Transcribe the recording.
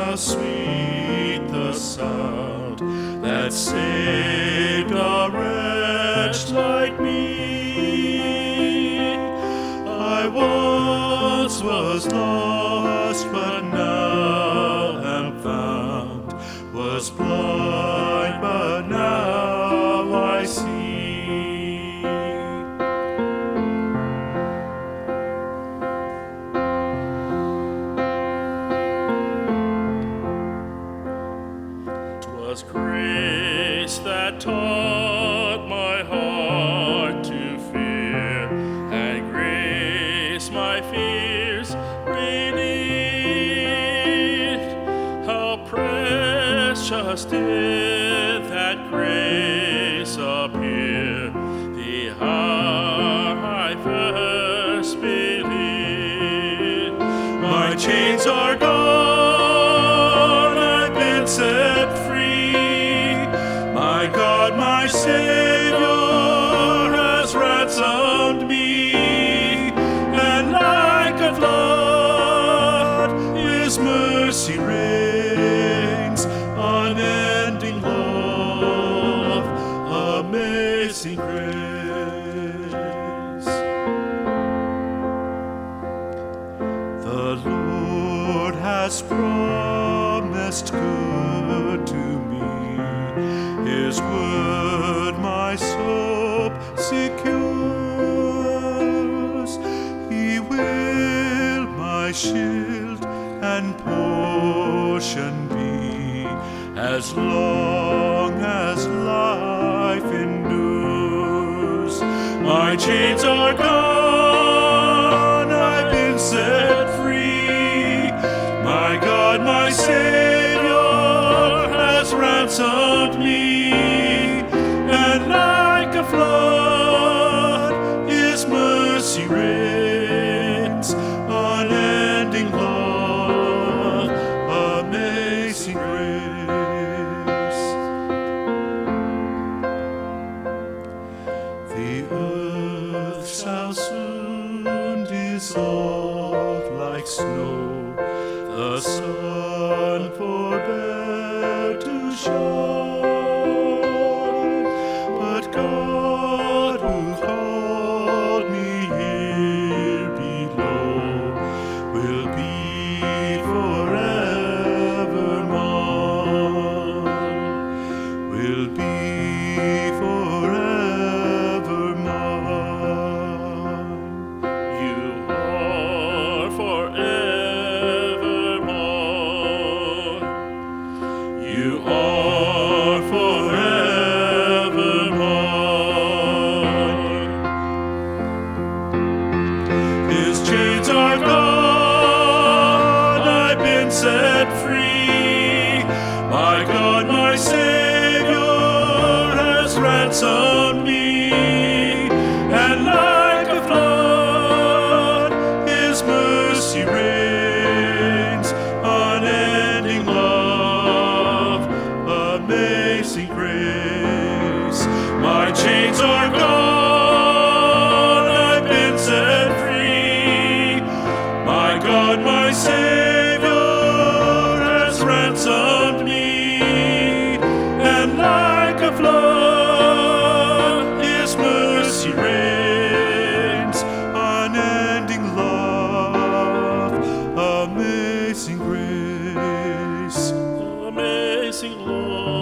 how sweet the sound that saved a wretch like me. I once was lost, but now am found, was blind, but now I see. 'Twas grace that taught my heart to fear, and grace my fears relieved. How precious did that grace appear the hour I first believed. My chains are gone, I've been set free. My God, my Savior has ransomed me, and like a flood His mercy reigns, unending love, amazing grace. The Lord has promised good to me, His word my soul secures. He will my shield and portion be, as long as life endures. My chains are gone, I've been set free. My God, my Savior has ransomed me, and like a flood His mercy reigns, unending love, amazing grace. The earth shall soon dissolve like snow, the sun forbear to shine, but God who called me here below will be forever mine, will be forever mine. You are forever mine. You are forever mine. His chains are gone, I've been set free. My God, my Savior has ransomed me, and like a flood His mercy reigns, unending love, amazing grace. My chains are gone, I've been set free. My God, my Savior has ransomed me, and like a flood His mercy reigns, unending love, amazing grace, amazing love.